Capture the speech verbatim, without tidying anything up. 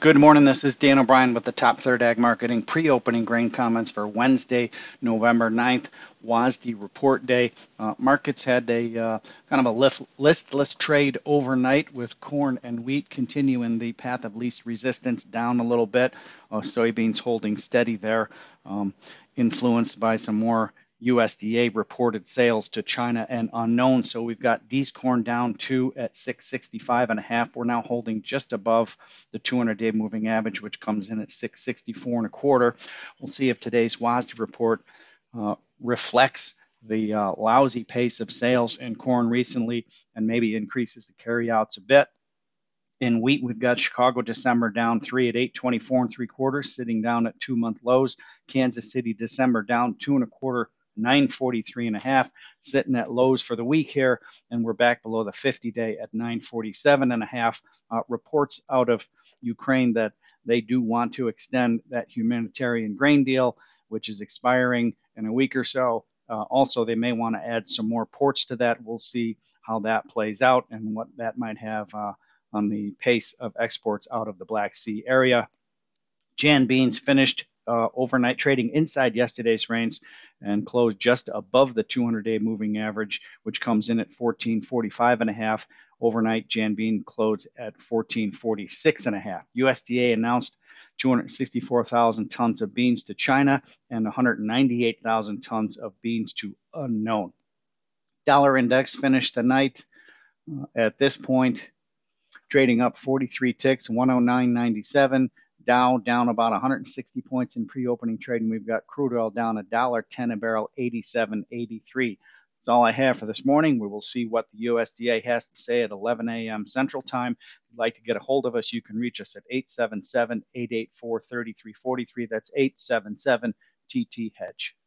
Good morning. This is Dan O'Brien with the Top Third Ag Marketing pre-opening grain comments for Wednesday, November ninth, W A S D report day. Uh, markets had a uh, kind of a lift, listless trade overnight with corn and wheat continuing the path of least resistance down a little bit. Uh, soybeans holding steady there, um, influenced by some more U S D A reported sales to China and unknown. So we've got these corn down two at six sixty-five and a half. We're now holding just above the two hundred day moving average, which comes in at six sixty-four and a quarter. We'll see if today's W A S D report uh, reflects the uh, lousy pace of sales in corn recently and maybe increases the carryouts a bit. In wheat, we've got Chicago December down three at eight twenty-four and three quarters, sitting down at two month lows. Kansas City December down two and a quarter, nine forty-three and a half, sitting at lows for the week here, and we're back below the fifty day at nine forty-seven and a half. Uh, reports out of Ukraine that they do want to extend that humanitarian grain deal, which is expiring in a week or so. Uh, also, they may want to add some more ports to that. We'll see how that plays out and what that might have uh, on the pace of exports out of the Black Sea area. Jan beans finished uh, overnight trading inside yesterday's range and closed just above the two hundred day moving average, which comes in at fourteen forty-five and a half. Overnight, Jan bean closed at fourteen forty-six and a half. U S D A announced two hundred sixty-four thousand tons of beans to China and one hundred ninety-eight thousand tons of beans to unknown. Dollar index finished the night uh, at this point trading up forty-three ticks, one oh nine ninety-seven. Dow down about one hundred sixty points in pre-opening trading. We've got crude oil down a dollar ten a barrel, eighty-seven eighty-three. That's all I have for this morning. We will see what the U S D A has to say at eleven a m Central Time. If you'd like to get a hold of us, you can reach us at eight seven seven, eight eight four, three three four three. That's eight seven seven T T Hedge.